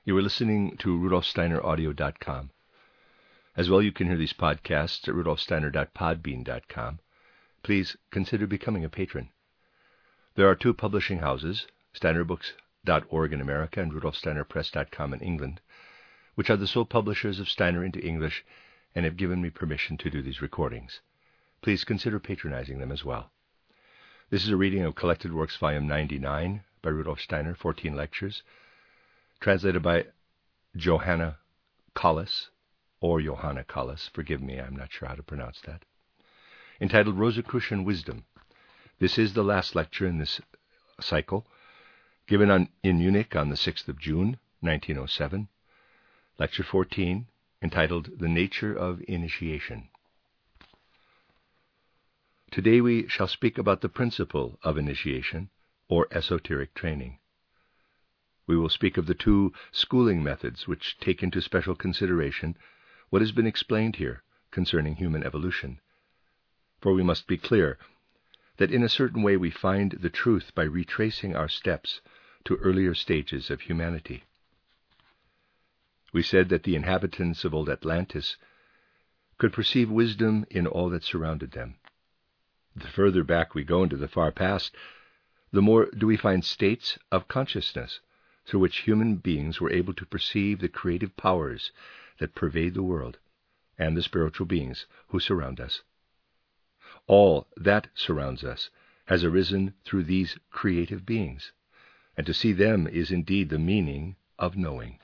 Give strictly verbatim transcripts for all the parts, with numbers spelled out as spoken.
You are listening to Rudolf Steiner Audio dot com. As well, you can hear these podcasts at Rudolf Steiner dot podbean dot com. Please consider becoming a patron. There are two publishing houses, Steiner Books dot org in America and Rudolf Steiner Press dot com in England, which are the sole publishers of Steiner into English and have given me permission to do these recordings. Please consider patronizing them as well. This is a reading of Collected Works, Volume ninety-nine, by Rudolf Steiner, fourteen lectures, translated by Johanna Collis, or Johanna Collis, forgive me, I'm not sure how to pronounce that, entitled Rosicrucian Wisdom. This is the last lecture in this cycle, given on, in Munich on the sixth of June, nineteen oh seven, Lecture fourteen, entitled The Nature of Initiation. Today we shall speak about the principle of initiation, or esoteric training. We will speak of the two schooling methods which take into special consideration what has been explained here concerning human evolution. For we must be clear that in a certain way we find the truth by retracing our steps to earlier stages of humanity. We said that the inhabitants of old Atlantis could perceive wisdom in all that surrounded them. The further back we go into the far past, the more do we find states of consciousness through which human beings were able to perceive the creative powers that pervade the world and the spiritual beings who surround us. All that surrounds us has arisen through these creative beings, and to see them is indeed the meaning of knowing.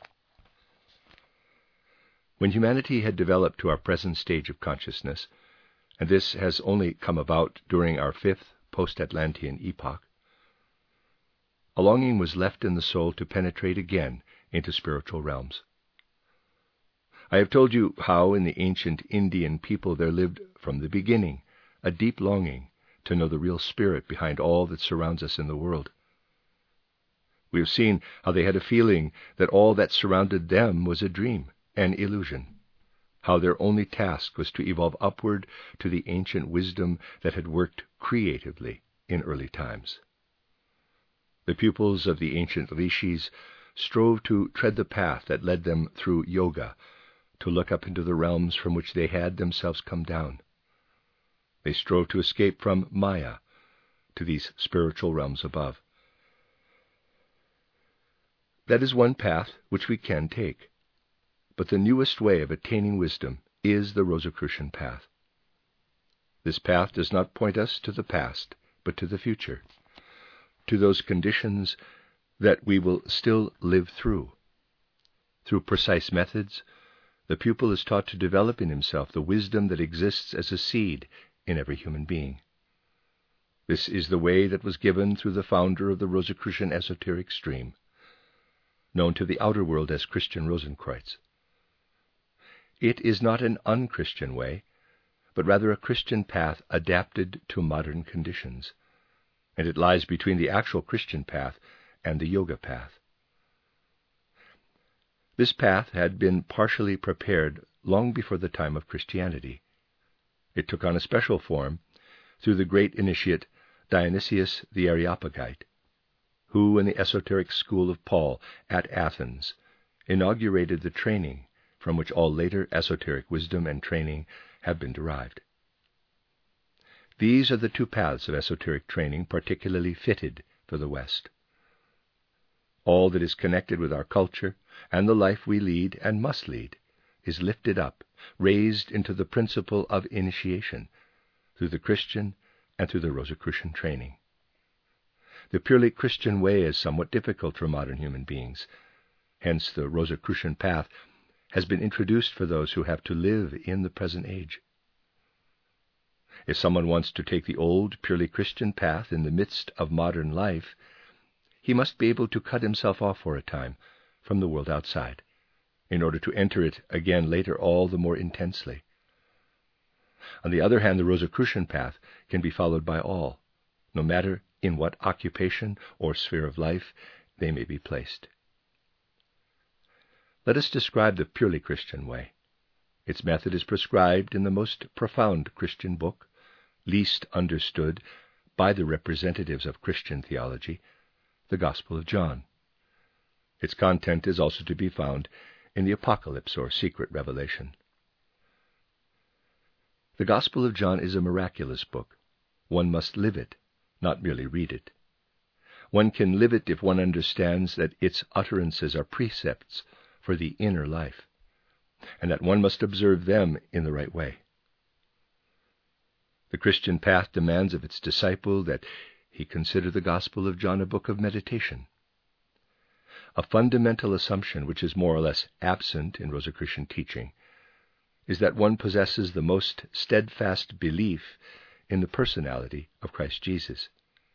When humanity had developed to our present stage of consciousness, and this has only come about during our fifth post-Atlantean epoch, a longing was left in the soul to penetrate again into spiritual realms. I have told you how in the ancient Indian people there lived from the beginning a deep longing to know the real spirit behind all that surrounds us in the world. We have seen how they had a feeling that all that surrounded them was a dream, an illusion, how their only task was to evolve upward to the ancient wisdom that had worked creatively in early times. The pupils of the ancient rishis strove to tread the path that led them through yoga, to look up into the realms from which they had themselves come down. They strove to escape from Maya to these spiritual realms above. That is one path which we can take, but the newest way of attaining wisdom is the Rosicrucian path. This path does not point us to the past, but to the future, to those conditions that we will still live through. Through precise methods, the pupil is taught to develop in himself the wisdom that exists as a seed in every human being. This is the way that was given through the founder of the Rosicrucian esoteric stream, known to the outer world as Christian Rosenkreuz. It is not an unchristian way, but rather a Christian path adapted to modern conditions, and it lies between the actual Christian path and the yoga path. This path had been partially prepared long before the time of Christianity. It took on a special form through the great initiate Dionysius the Areopagite, who, in the esoteric school of Paul at Athens, inaugurated the training from which all later esoteric wisdom and training have been derived. These are the two paths of esoteric training particularly fitted for the West. All that is connected with our culture and the life we lead and must lead is lifted up, raised into the principle of initiation through the Christian and through the Rosicrucian training. The purely Christian way is somewhat difficult for modern human beings. Hence the Rosicrucian path has been introduced for those who have to live in the present age. If someone wants to take the old, purely Christian path in the midst of modern life, he must be able to cut himself off for a time from the world outside, in order to enter it again later all the more intensely. On the other hand, the Rosicrucian path can be followed by all, no matter in what occupation or sphere of life they may be placed. Let us describe the purely Christian way. Its method is prescribed in the most profound Christian book, least understood by the representatives of Christian theology, the Gospel of John. Its content is also to be found in the Apocalypse or secret revelation. The Gospel of John is a miraculous book. One must live it, not merely read it. One can live it if one understands that its utterances are precepts for the inner life, and that one must observe them in the right way. The Christian path demands of its disciple that he consider the Gospel of John a book of meditation. A fundamental assumption which is more or less absent in Rosicrucian teaching is that one possesses the most steadfast belief in the personality of Christ Jesus.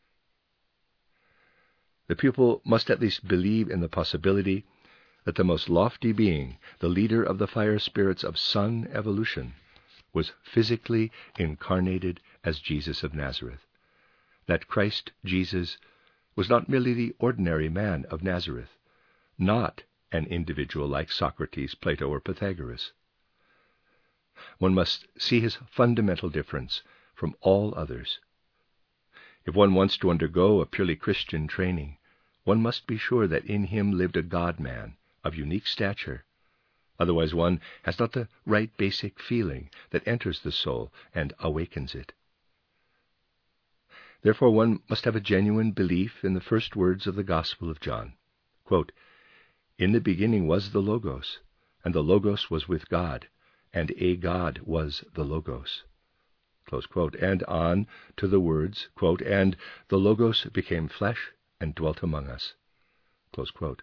The pupil must at least believe in the possibility that the most lofty being, the leader of the fire spirits of sun evolution, was physically incarnated as Jesus of Nazareth, that Christ Jesus was not merely the ordinary man of Nazareth, not an individual like Socrates, Plato, or Pythagoras. One must see his fundamental difference from all others. If one wants to undergo a purely Christian training, one must be sure that in him lived a God-man of unique stature. Otherwise one has not the right basic feeling that enters the soul and awakens it. Therefore one must have a genuine belief in the first words of the Gospel of John. Quote, "In the beginning was the Logos, and the Logos was with God, and a God was the Logos." Close quote. And on to the words, quote, "And the Logos became flesh and dwelt among us." Close quote.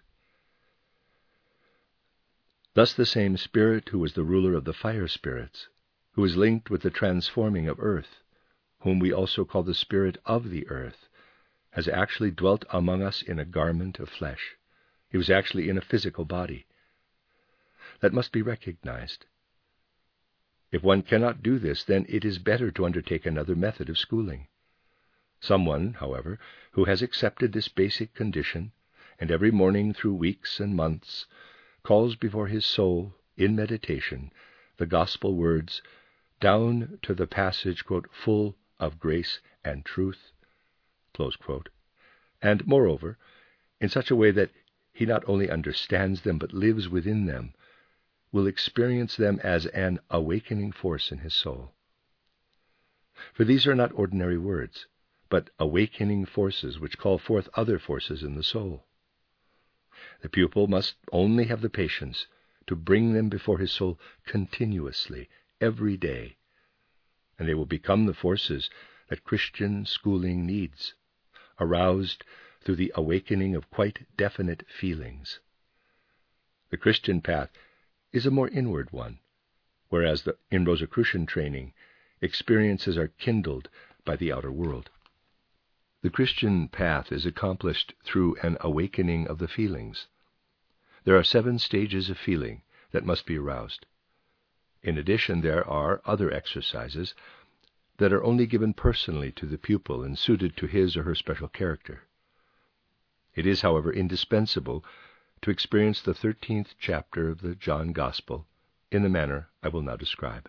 Thus the same Spirit who was the ruler of the fire spirits, who is linked with the transforming of earth, whom we also call the Spirit of the earth, has actually dwelt among us in a garment of flesh. He was actually in a physical body. That must be recognized. If one cannot do this, then it is better to undertake another method of schooling. Someone, however, who has accepted this basic condition, and every morning through weeks and months calls before his soul, in meditation, the gospel words, down to the passage, quote, "full of grace and truth," close quote, and, moreover, in such a way that he not only understands them but lives within them, will experience them as an awakening force in his soul. For these are not ordinary words, but awakening forces which call forth other forces in the soul. The pupil must only have the patience to bring them before his soul continuously, every day, and they will become the forces that Christian schooling needs, aroused through the awakening of quite definite feelings. The Christian path is a more inward one, whereas the, in Rosicrucian training, experiences are kindled by the outer world. The Christian path is accomplished through an awakening of the feelings. There are seven stages of feeling that must be aroused. In addition, there are other exercises that are only given personally to the pupil and suited to his or her special character. It is, however, indispensable to experience the thirteenth chapter of the John Gospel in the manner I will now describe.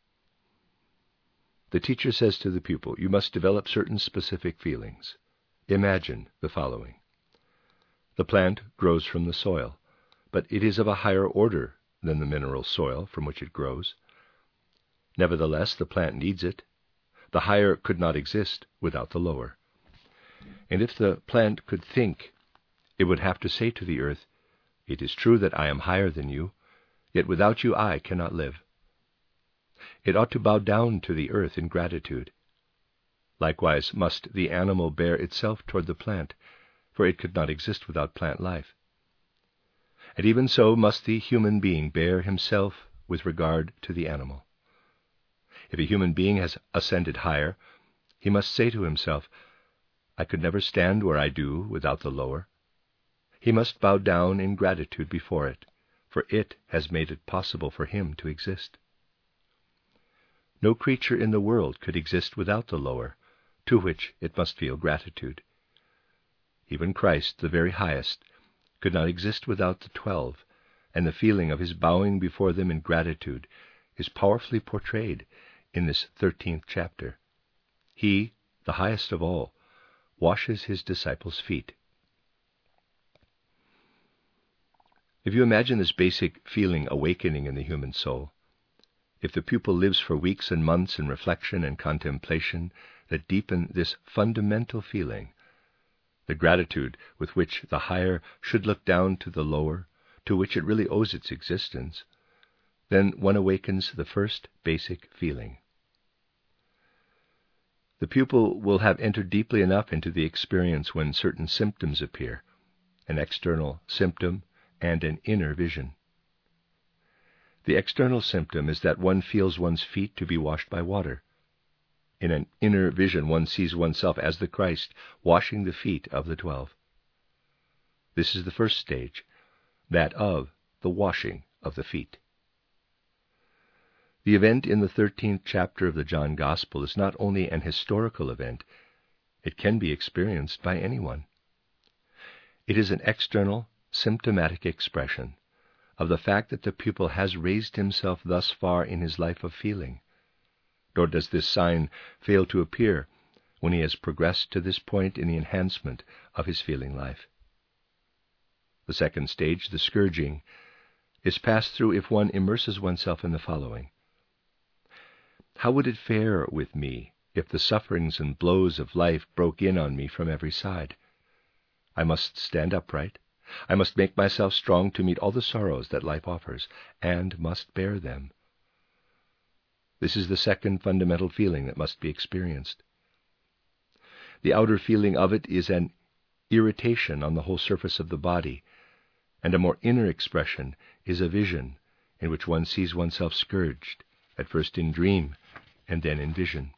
The teacher says to the pupil, you must develop certain specific feelings. Imagine the following. The plant grows from the soil, but it is of a higher order than the mineral soil from which it grows. Nevertheless, the plant needs it. The higher could not exist without the lower. And if the plant could think, it would have to say to the earth, "It is true that I am higher than you, yet without you I cannot live." It ought to bow down to the earth in gratitude. Likewise must the animal bear itself toward the plant, for it could not exist without plant life. And even so must the human being bear himself with regard to the animal. If a human being has ascended higher, he must say to himself, I could never stand where I do without the lower. He must bow down in gratitude before it, for it has made it possible for him to exist. No creature in the world could exist without the lower, to which it must feel gratitude. Even Christ, the very highest, could not exist without the twelve, and the feeling of his bowing before them in gratitude is powerfully portrayed in this thirteenth chapter. He, the highest of all, washes his disciples' feet. If you imagine this basic feeling awakening in the human soul, if the pupil lives for weeks and months in reflection and contemplation that deepen this fundamental feeling, the gratitude with which the higher should look down to the lower, to which it really owes its existence, then one awakens the first basic feeling. The pupil will have entered deeply enough into the experience when certain symptoms appear, an external symptom and an inner vision. The external symptom is that one feels one's feet to be washed by water. In an inner vision, one sees oneself as the Christ, washing the feet of the twelve. This is the first stage, that of the washing of the feet. The event in the thirteenth chapter of the John Gospel is not only an historical event, it can be experienced by anyone. It is an external, symptomatic expression of the fact that the pupil has raised himself thus far in his life of feeling. Nor does this sign fail to appear when he has progressed to this point in the enhancement of his feeling life. The second stage, the scourging, is passed through if one immerses oneself in the following. How would it fare with me if the sufferings and blows of life broke in on me from every side? I must stand upright. I must make myself strong to meet all the sorrows that life offers, and must bear them. This is the second fundamental feeling that must be experienced. The outer feeling of it is an irritation on the whole surface of the body, and a more inner expression is a vision in which one sees oneself scourged, at first in dream and then in vision.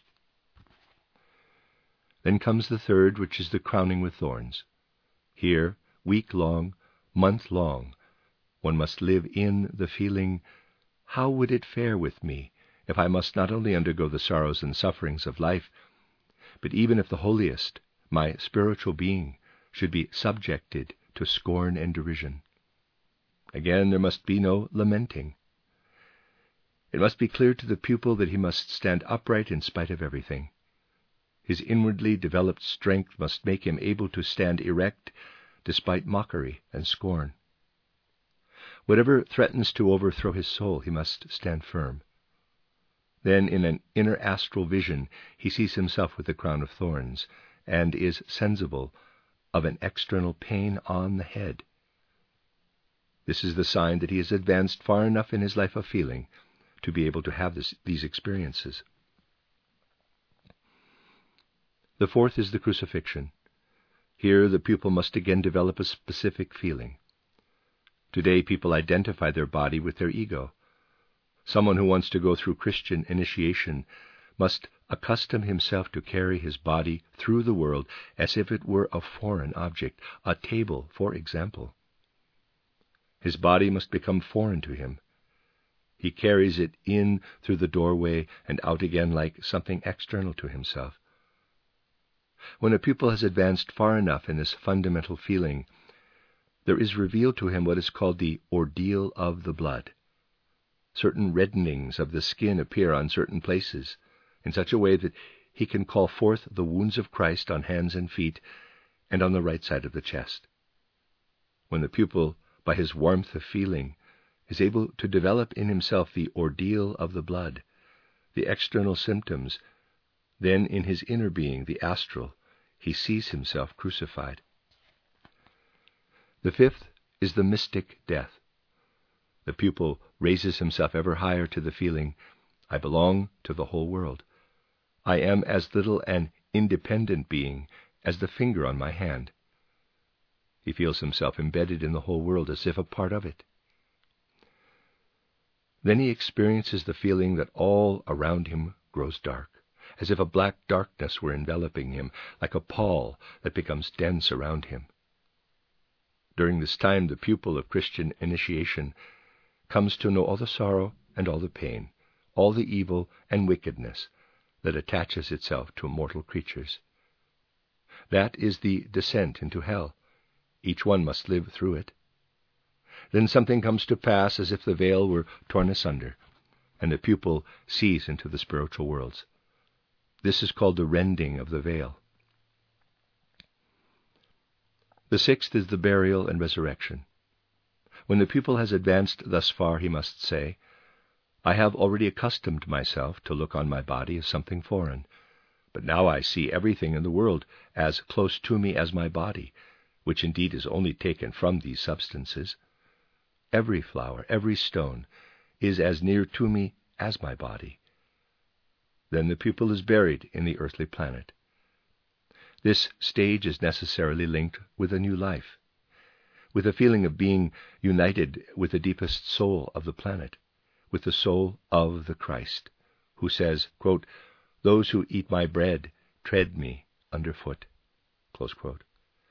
Then comes the third, which is the crowning with thorns. Here, week-long, month-long, one must live in the feeling, how would it fare with me if I must not only undergo the sorrows and sufferings of life, but even if the holiest, my spiritual being, should be subjected to scorn and derision. Again, there must be no lamenting. It must be clear to the pupil that he must stand upright in spite of everything. His inwardly developed strength must make him able to stand erect despite mockery and scorn. Whatever threatens to overthrow his soul, he must stand firm. Then, in an inner astral vision, he sees himself with the crown of thorns, and is sensible of an external pain on the head. This is the sign that he has advanced far enough in his life of feeling to be able to have this, these experiences. The fourth is the crucifixion. Here the pupil must again develop a specific feeling. Today people identify their body with their ego. Someone who wants to go through Christian initiation must accustom himself to carry his body through the world as if it were a foreign object, a table, for example. His body must become foreign to him. He carries it in through the doorway and out again like something external to himself. When a pupil has advanced far enough in this fundamental feeling, there is revealed to him what is called the ordeal of the blood. Certain reddenings of the skin appear on certain places, in such a way that he can call forth the wounds of Christ on hands and feet, and on the right side of the chest. When the pupil, by his warmth of feeling, is able to develop in himself the ordeal of the blood, the external symptoms, then in his inner being, the astral, he sees himself crucified. The fifth is the mystic death. The pupil raises himself ever higher to the feeling, I belong to the whole world. I am as little an independent being as the finger on my hand. He feels himself embedded in the whole world as if a part of it. Then he experiences the feeling that all around him grows dark, as if a black darkness were enveloping him, like a pall that becomes dense around him. During this time, the pupil of Christian initiation comes to know all the sorrow and all the pain, all the evil and wickedness that attaches itself to mortal creatures. That is the descent into hell. Each one must live through it. Then something comes to pass as if the veil were torn asunder, and the pupil sees into the spiritual worlds. This is called the rending of the veil. The sixth is the burial and resurrection. When the pupil has advanced thus far, he must say, I have already accustomed myself to look on my body as something foreign, but now I see everything in the world as close to me as my body, which indeed is only taken from these substances. Every flower, every stone, is as near to me as my body. Then the pupil is buried in the earthly planet. This stage is necessarily linked with a new life, with a feeling of being united with the deepest soul of the planet, with the soul of the Christ, who says, quote, "Those who eat my bread tread me underfoot." Close quote.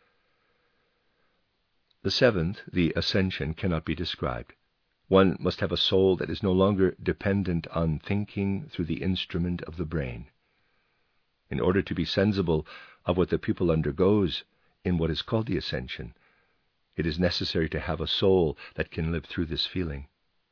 The seventh, the ascension, cannot be described. One must have a soul that is no longer dependent on thinking through the instrument of the brain. In order to be sensible of what the pupil undergoes in what is called the ascension, it is necessary to have a soul that can live through this feeling.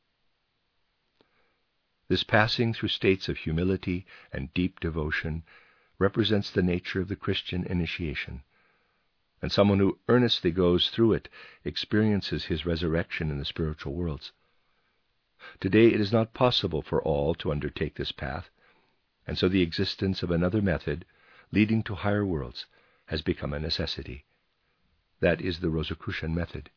This passing through states of humility and deep devotion represents the nature of the Christian initiation, and someone who earnestly goes through it experiences his resurrection in the spiritual worlds. Today it is not possible for all to undertake this path, and so the existence of another method leading to higher worlds has become a necessity. That is the Rosicrucian method.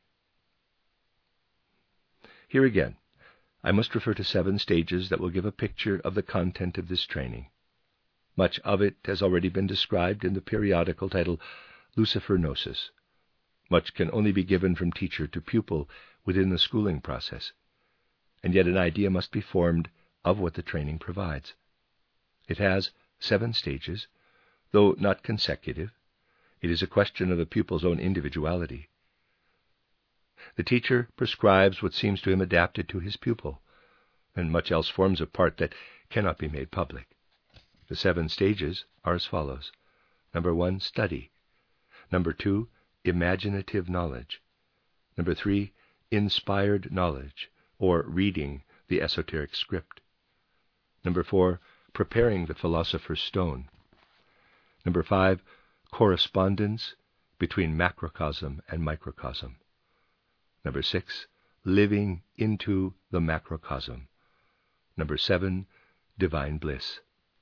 Here again, I must refer to seven stages that will give a picture of the content of this training. Much of it has already been described in the periodical titled Lucifer Gnosis. Much can only be given from teacher to pupil within the schooling process, and yet an idea must be formed of what the training provides. It has seven stages, though not consecutive. It is a question of the pupil's own individuality. The teacher prescribes what seems to him adapted to his pupil, and much else forms a part that cannot be made public. The seven stages are as follows. Number one, study. Number two, imaginative knowledge. Number three, inspired knowledge, or reading the esoteric script. Number four, preparing the philosopher's stone. Number five, correspondence between macrocosm and microcosm. Number six, living into the macrocosm. Number seven, divine bliss.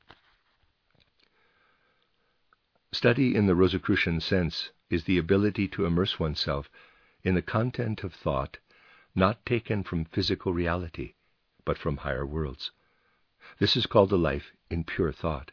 Study in the Rosicrucian sense is the ability to immerse oneself in the content of thought not taken from physical reality, but from higher worlds. This is called a life in pure thought.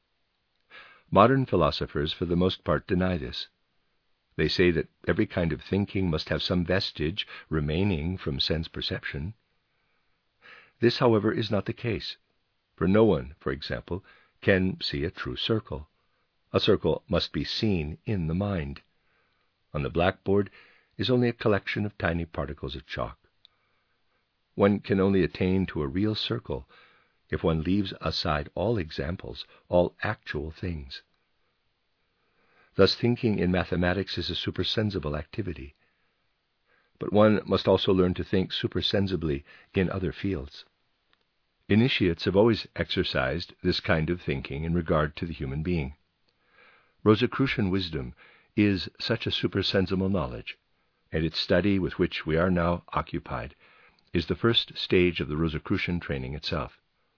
Modern philosophers, for the most part, deny this. They say that every kind of thinking must have some vestige remaining from sense perception. This, however, is not the case, for no one, for example, can see a true circle. A circle must be seen in the mind. On the blackboard is only a collection of tiny particles of chalk. One can only attain to a real circle if one leaves aside all examples, all actual things. Thus, thinking in mathematics is a supersensible activity. But one must also learn to think supersensibly in other fields. Initiates have always exercised this kind of thinking in regard to the human being. Rosicrucian wisdom is such a supersensible knowledge, and its study, with which we are now occupied, is the first stage of the Rosicrucian training itself.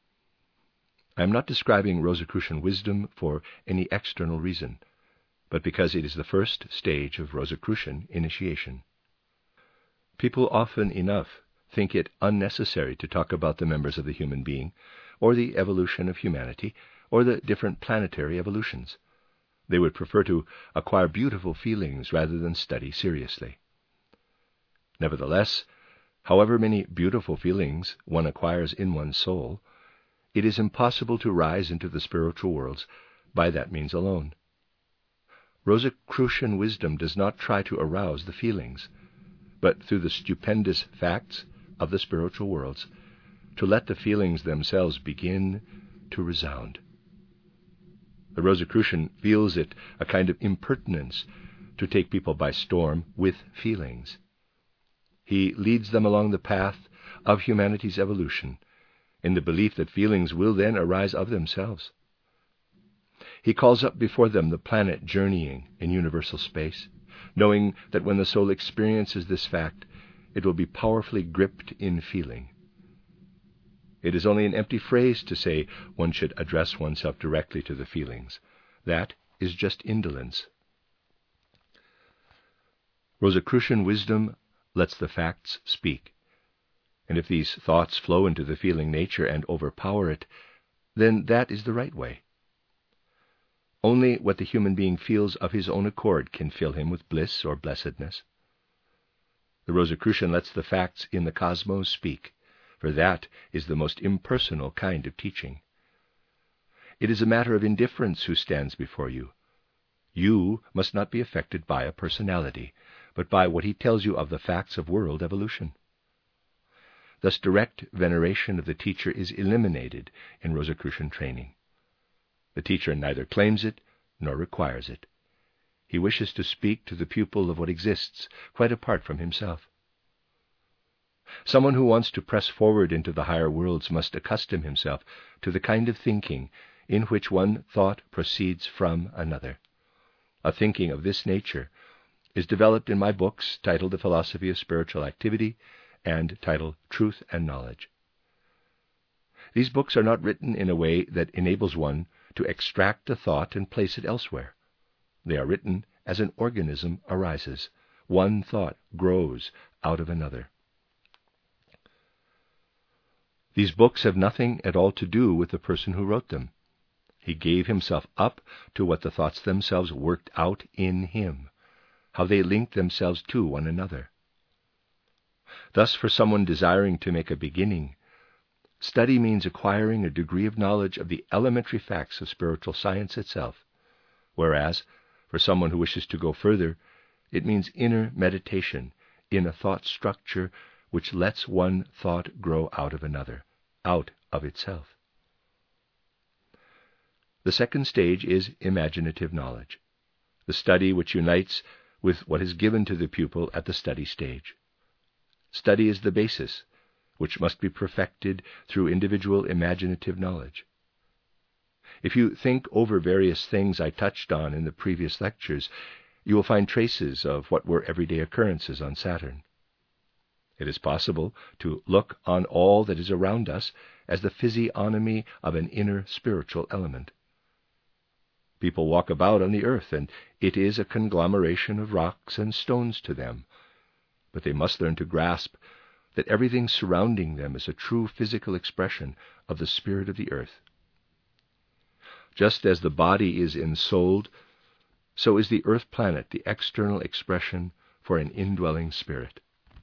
I am not describing Rosicrucian wisdom for any external reason, but because it is the first stage of Rosicrucian initiation. People often enough think it unnecessary to talk about the members of the human being, or the evolution of humanity, or the different planetary evolutions. They would prefer to acquire beautiful feelings rather than study seriously. Nevertheless, however many beautiful feelings one acquires in one's soul, it is impossible to rise into the spiritual worlds by that means alone. Rosicrucian wisdom does not try to arouse the feelings, but through the stupendous facts of the spiritual worlds, to let the feelings themselves begin to resound. The Rosicrucian feels it a kind of impertinence to take people by storm with feelings. He leads them along the path of humanity's evolution, in the belief that feelings will then arise of themselves. He calls up before them the planet journeying in universal space, knowing that when the soul experiences this fact, it will be powerfully gripped in feeling. It is only an empty phrase to say one should address oneself directly to the feelings. That is just indolence. Rosicrucian wisdom lets the facts speak, and if these thoughts flow into the feeling nature and overpower it, then that is the right way. Only what the human being feels of his own accord can fill him with bliss or blessedness. The Rosicrucian lets the facts in the cosmos speak, for that is the most impersonal kind of teaching. It is a matter of indifference who stands before you. You must not be affected by a personality, but by what he tells you of the facts of world evolution. Thus direct veneration of the teacher is eliminated in Rosicrucian training. The teacher neither claims it nor requires it. He wishes to speak to the pupil of what exists, quite apart from himself. Someone who wants to press forward into the higher worlds must accustom himself to the kind of thinking in which one thought proceeds from another. A thinking of this nature is developed in my books titled The Philosophy of Spiritual Activity and titled Truth and Knowledge. These books are not written in a way that enables one to extract a thought and place it elsewhere. They are written as an organism arises. One thought grows out of another. These books have nothing at all to do with the person who wrote them. He gave himself up to what the thoughts themselves worked out in him, how they linked themselves to one another. Thus, for someone desiring to make a beginning, study means acquiring a degree of knowledge of the elementary facts of spiritual science itself, whereas, for someone who wishes to go further, it means inner meditation in a thought structure which lets one thought grow out of another, out of itself. The second stage is imaginative knowledge, the study which unites with what is given to the pupil at the study stage. Study is the basis, which must be perfected through individual imaginative knowledge. If you think over various things I touched on in the previous lectures, you will find traces of what were everyday occurrences on Saturn. It is possible to look on all that is around us as the physiognomy of an inner spiritual element. People walk about on the earth, and it is a conglomeration of rocks and stones to them, but they must learn to grasp that everything surrounding them is a true physical expression of the spirit of the earth. Just as the body is ensouled, so is the earth planet the external expression for an indwelling spirit.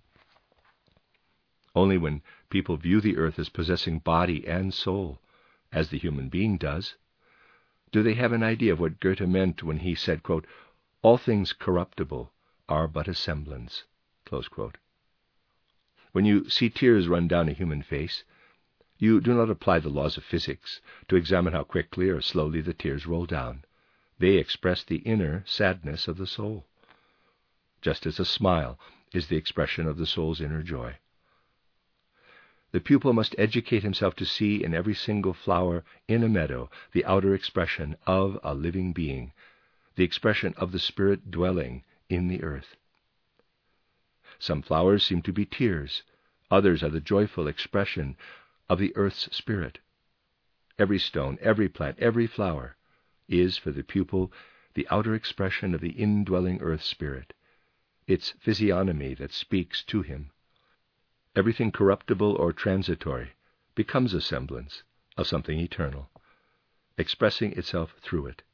Only when people view the earth as possessing body and soul, as the human being does, do they have an idea of what Goethe meant when he said, quote, "All things corruptible are but a semblance." Close quote. When you see tears run down a human face, you do not apply the laws of physics to examine how quickly or slowly the tears roll down. They express the inner sadness of the soul, just as a smile is the expression of the soul's inner joy. The pupil must educate himself to see in every single flower in a meadow the outer expression of a living being, the expression of the spirit dwelling in the earth. Some flowers seem to be tears, others are the joyful expression of the earth's spirit. Every stone, every plant, every flower is, for the pupil, the outer expression of the indwelling earth spirit, its physiognomy that speaks to him. Everything corruptible or transitory becomes a semblance of something eternal, expressing itself through it.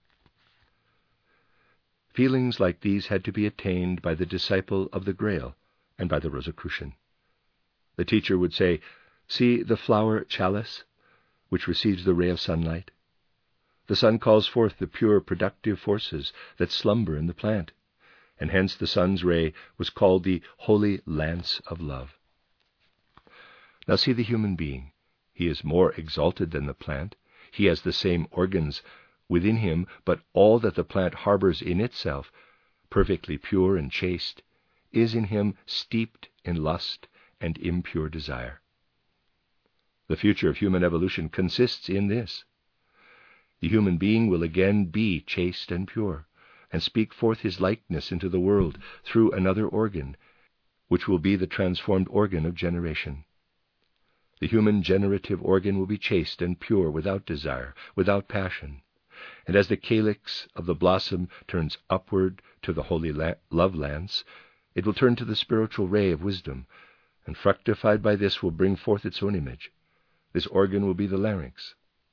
Feelings like these had to be attained by the disciple of the Grail and by the Rosicrucian. The teacher would say, "See the flower chalice, which receives the ray of sunlight. The sun calls forth the pure productive forces that slumber in the plant, and hence the sun's ray was called the holy lance of love." Now see the human being. He is more exalted than the plant. He has the same organs within him, but all that the plant harbors in itself, perfectly pure and chaste, is in him steeped in lust and impure desire. The future of human evolution consists in this. The human being will again be chaste and pure, and speak forth his likeness into the world through another organ, which will be the transformed organ of generation. The human generative organ will be chaste and pure, without desire, without passion. And as the calyx of the blossom turns upward to the holy la- love lance, it will turn to the spiritual ray of wisdom, and fructified by this will bring forth its own image. This organ will be the larynx.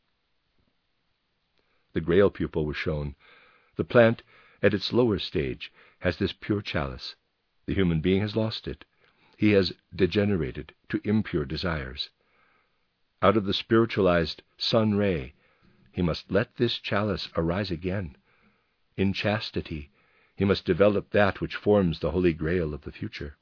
The Grail pupil was shown. The plant, at its lower stage, has this pure chalice. The human being has lost it. He has degenerated to impure desires. Out of the spiritualized sun ray, he must let this chalice arise again. In chastity, he must develop that which forms the holy grail of the future.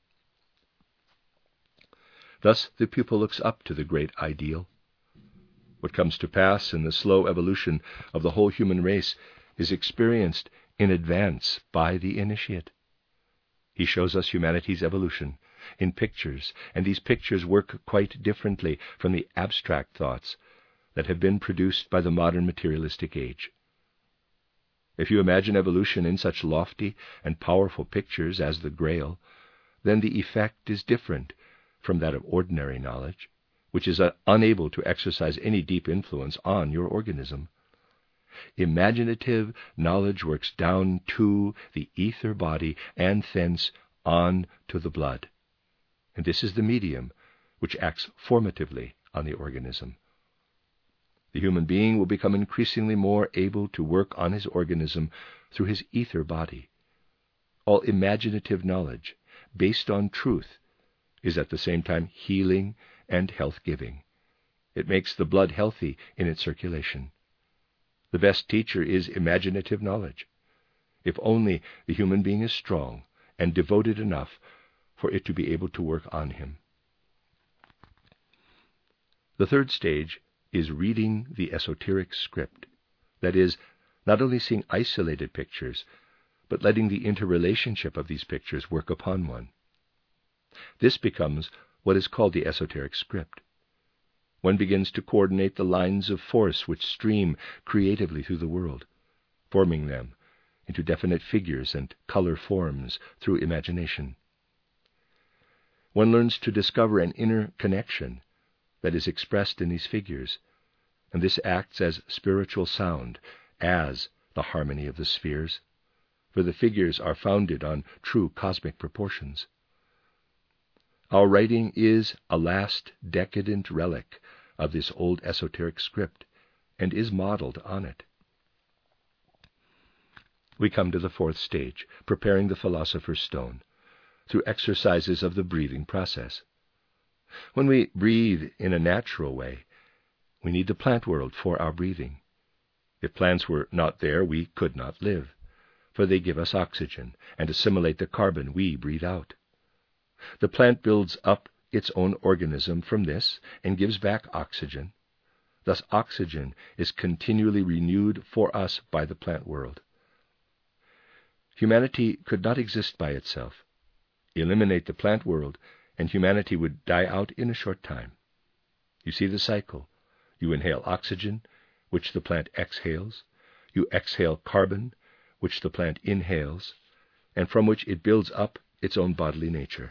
Thus the pupil looks up to the great ideal. What comes to pass in the slow evolution of the whole human race is experienced in advance by the initiate. He shows us humanity's evolution in pictures, and these pictures work quite differently from the abstract thoughts that have been produced by the modern materialistic age. If you imagine evolution in such lofty and powerful pictures as the Grail, then the effect is different from that of ordinary knowledge, which is uh, unable to exercise any deep influence on your organism. Imaginative knowledge works down to the ether body and thence on to the blood. And this is the medium which acts formatively on the organism. The human being will become increasingly more able to work on his organism through his ether body. All imaginative knowledge, based on truth, is at the same time healing and health-giving. It makes the blood healthy in its circulation. The best teacher is imaginative knowledge, if only the human being is strong and devoted enough for it to be able to work on him. The third stage is reading the esoteric script, that is, not only seeing isolated pictures, but letting the interrelationship of these pictures work upon one. This becomes what is called the esoteric script. One begins to coordinate the lines of force which stream creatively through the world, forming them into definite figures and color forms through imagination. One learns to discover an inner connection that is expressed in these figures, and this acts as spiritual sound, as the harmony of the spheres, for the figures are founded on true cosmic proportions. Our writing is a last decadent relic of this old esoteric script, and is modeled on it. We come to the fourth stage, preparing the philosopher's stone, through exercises of the breathing process. When we breathe in a natural way, we need the plant world for our breathing. If plants were not there, we could not live, for they give us oxygen and assimilate the carbon we breathe out. The plant builds up its own organism from this and gives back oxygen. Thus oxygen is continually renewed for us by the plant world. Humanity could not exist by itself. Eliminate the plant world, and humanity would die out in a short time. You see the cycle. You inhale oxygen, which the plant exhales. You exhale carbon, which the plant inhales, and from which it builds up its own bodily nature.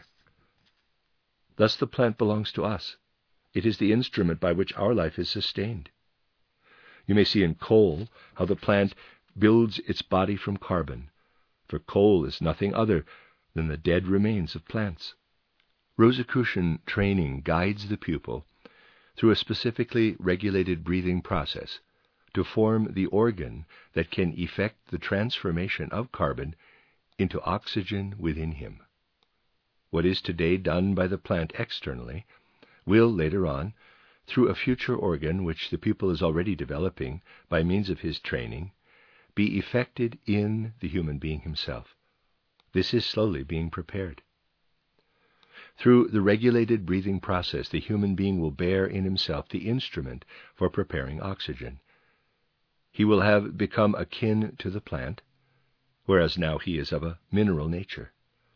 Thus the plant belongs to us. It is the instrument by which our life is sustained. You may see in coal how the plant builds its body from carbon, for coal is nothing other than the dead remains of plants. Rosicrucian training guides the pupil through a specifically regulated breathing process to form the organ that can effect the transformation of carbon into oxygen within him. What is today done by the plant externally will later on, through a future organ which the pupil is already developing by means of his training, be effected in the human being himself. This is slowly being prepared. Through the regulated breathing process, the human being will bear in himself the instrument for preparing oxygen. He will have become akin to the plant, whereas now he is of a mineral nature.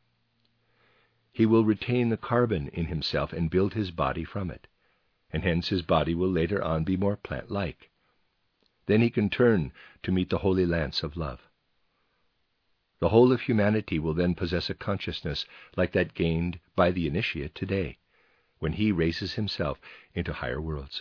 He will retain the carbon in himself and build his body from it, and hence his body will later on be more plant-like. Then he can turn to meet the holy lance of love. The whole of humanity will then possess a consciousness like that gained by the initiate today, when he raises himself into higher worlds.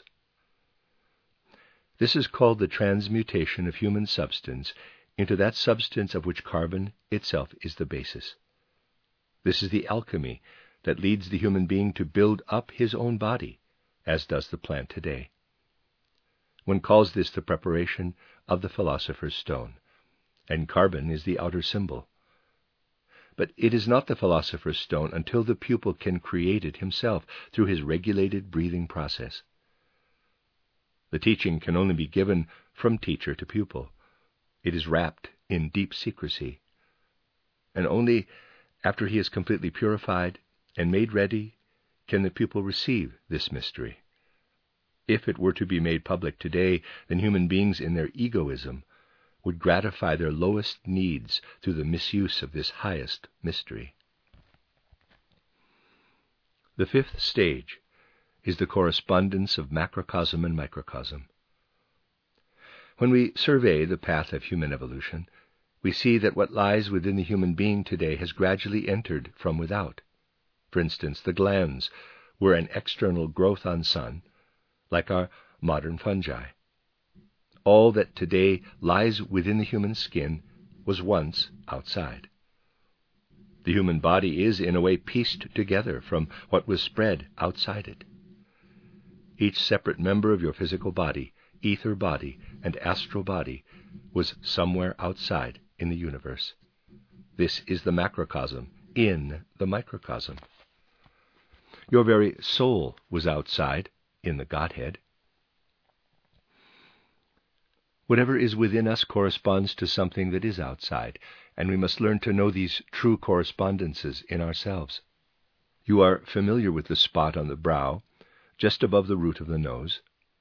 This is called the transmutation of human substance into that substance of which carbon itself is the basis. This is the alchemy that leads the human being to build up his own body, as does the plant today. One calls this the preparation of the philosopher's stone, and carbon is the outer symbol. But it is not the philosopher's stone until the pupil can create it himself through his regulated breathing process. The teaching can only be given from teacher to pupil. It is wrapped in deep secrecy, and only after he is completely purified and made ready can the pupil receive this mystery. If it were to be made public today, then human beings in their egoism would gratify their lowest needs through the misuse of this highest mystery. The fifth stage is the correspondence of macrocosm and microcosm. When we survey the path of human evolution, we see that what lies within the human being today has gradually entered from without. For instance, the glands were an external growth on sun, like our modern fungi. All that today lies within the human skin was once outside. The human body is, in a way, pieced together from what was spread outside it. Each separate member of your physical body, ether body, and astral body was somewhere outside in the universe. This is the macrocosm in the microcosm. Your very soul was outside in the Godhead. Whatever is within us corresponds to something that is outside, and we must learn to know these true correspondences in ourselves. You are familiar with the spot on the brow, just above the root of the nose.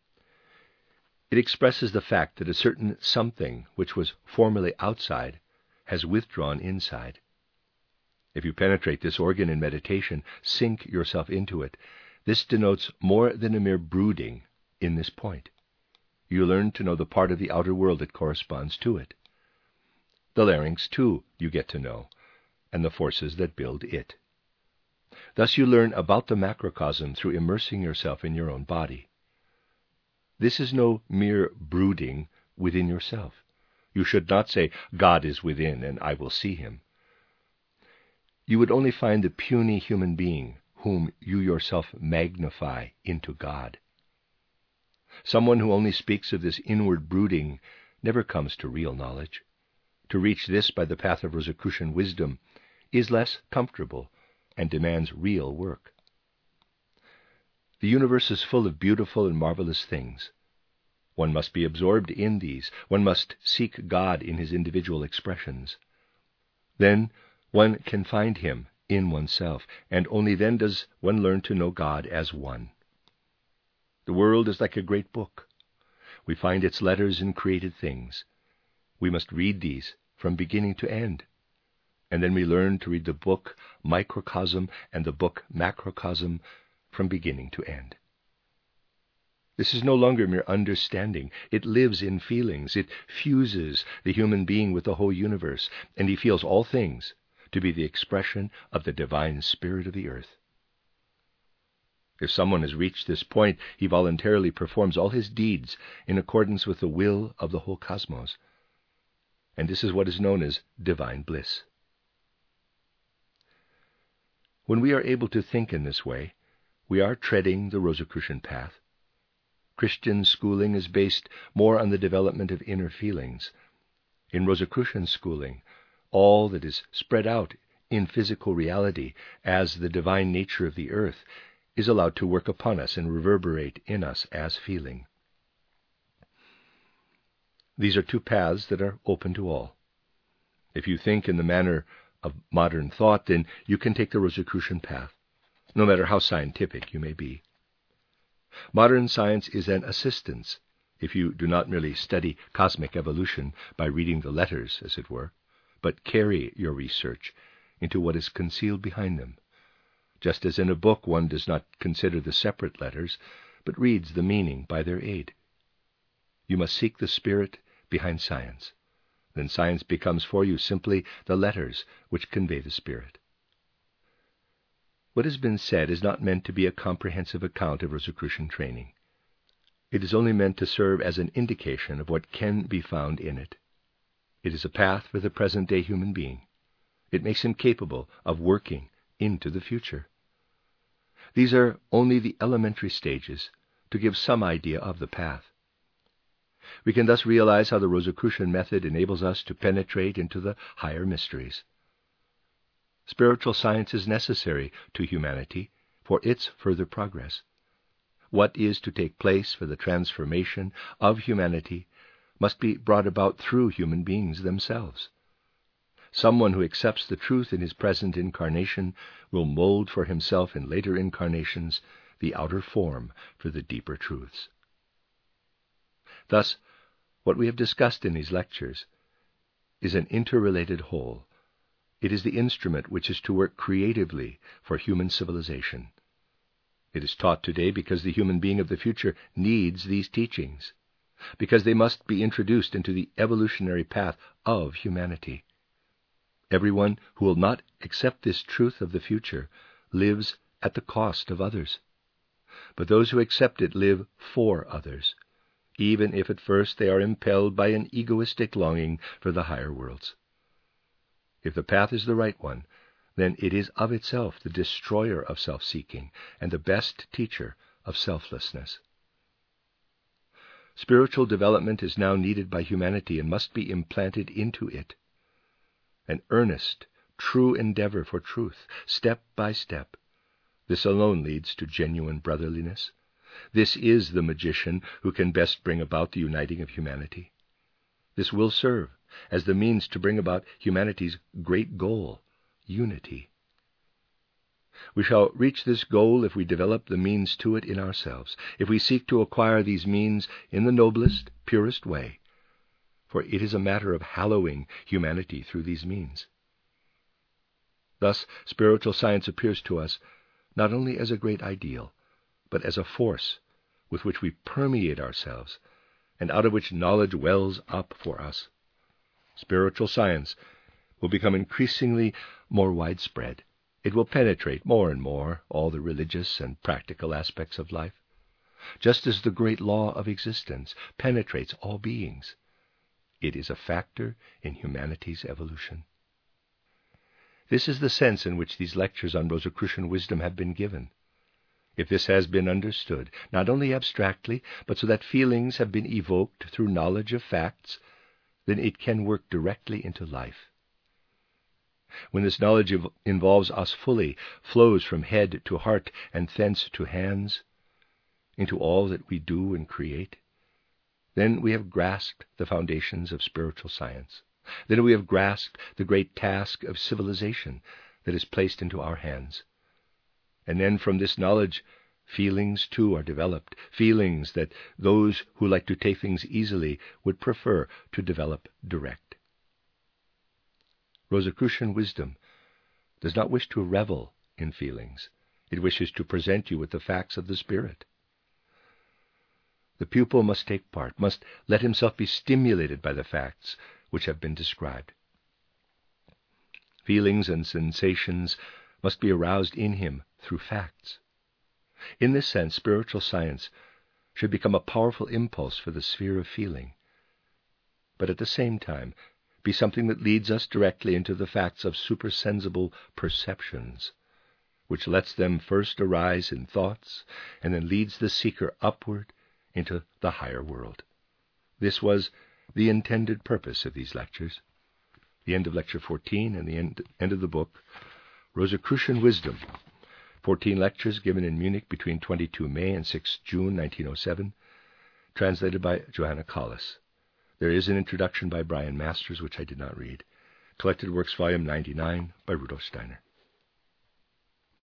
It expresses the fact that a certain something which was formerly outside has withdrawn inside. If you penetrate this organ in meditation, sink yourself into it. This denotes more than a mere brooding in this point. You learn to know the part of the outer world that corresponds to it. The larynx, too, you get to know, and the forces that build it. Thus you learn about the macrocosm through immersing yourself in your own body. This is no mere brooding within yourself. You should not say, God is within and I will see him. You would only find the puny human being whom you yourself magnify into God. Someone who only speaks of this inward brooding never comes to real knowledge. To reach this by the path of Rosicrucian wisdom is less comfortable and demands real work. The universe is full of beautiful and marvelous things. One must be absorbed in these. One must seek God in his individual expressions. Then one can find him in oneself, and only then does one learn to know God as one. The world is like a great book. We find its letters in created things. We must read these from beginning to end. And then we learn to read the book microcosm and the book macrocosm from beginning to end. This is no longer mere understanding. It lives in feelings. It fuses the human being with the whole universe, and he feels all things to be the expression of the divine spirit of the earth. If someone has reached this point, he voluntarily performs all his deeds in accordance with the will of the whole cosmos. And this is what is known as divine bliss. When we are able to think in this way, we are treading the Rosicrucian path. Christian schooling is based more on the development of inner feelings. In Rosicrucian schooling, all that is spread out in physical reality as the divine nature of the earth is allowed to work upon us and reverberate in us as feeling. These are two paths that are open to all. If you think in the manner of modern thought, then you can take the Rosicrucian path, no matter how scientific you may be. Modern science is an assistance if you do not merely study cosmic evolution by reading the letters, as it were, but carry your research into what is concealed behind them. Just as in a book one does not consider the separate letters, but reads the meaning by their aid. You must seek the spirit behind science, Then science becomes for you simply the letters which convey the Spirit. What has been said is not meant to be a comprehensive account of Rosicrucian training. It is only meant to serve as an indication of what can be found in it. It is a path for the present-day human being. It makes him capable of working into the future. These are only the elementary stages to give some idea of the path. We can thus realize how the Rosicrucian method enables us to penetrate into the higher mysteries. Spiritual science is necessary to humanity for its further progress. What is to take place for the transformation of humanity must be brought about through human beings themselves. Someone who accepts the truth in his present incarnation will mold for himself in later incarnations the outer form for the deeper truths. Thus, what we have discussed in these lectures is an interrelated whole. It is the instrument which is to work creatively for human civilization. It is taught today because the human being of the future needs these teachings, because they must be introduced into the evolutionary path of humanity. Everyone who will not accept this truth of the future lives at the cost of others. But those who accept it live for others, even if at first they are impelled by an egoistic longing for the higher worlds. If the path is the right one, then it is of itself the destroyer of self-seeking and the best teacher of selflessness. Spiritual development is now needed by humanity and must be implanted into it. An earnest, true endeavor for truth, step by step. This alone leads to genuine brotherliness. This is the magician who can best bring about the uniting of humanity. This will serve as the means to bring about humanity's great goal, unity. We shall reach this goal if we develop the means to it in ourselves, if we seek to acquire these means in the noblest, purest way, for it is a matter of hallowing humanity through these means. Thus, spiritual science appears to us not only as a great ideal, but as a force with which we permeate ourselves, and out of which knowledge wells up for us. Spiritual science will become increasingly more widespread. It will penetrate more and more all the religious and practical aspects of life, just as the great law of existence penetrates all beings. It is a factor in humanity's evolution. This is the sense in which these lectures on Rosicrucian wisdom have been given. If this has been understood, not only abstractly, but so that feelings have been evoked through knowledge of facts, then it can work directly into life. When this knowledge involves us fully, flows from head to heart and thence to hands, into all that we do and create, then we have grasped the foundations of spiritual science. Then we have grasped the great task of civilization that is placed into our hands. And then from this knowledge, feelings too are developed, feelings that those who like to take things easily would prefer to develop direct. Rosicrucian wisdom does not wish to revel in feelings. It wishes to present you with the facts of the Spirit. The pupil must take part, must let himself be stimulated by the facts which have been described. Feelings and sensations must be aroused in him through facts. In this sense, spiritual science should become a powerful impulse for the sphere of feeling, but at the same time be something that leads us directly into the facts of supersensible perceptions, which lets them first arise in thoughts and then leads the seeker upward into the higher world. This was the intended purpose of these lectures. The end of Lecture fourteen and the end, end of the book, Rosicrucian Wisdom. Fourteen lectures given in Munich between the twenty-second of May and sixth of June nineteen oh seven, translated by Johanna Collis. There is an introduction by Brian Masters, which I did not read. Collected Works, Volume ninety-nine, by Rudolf Steiner.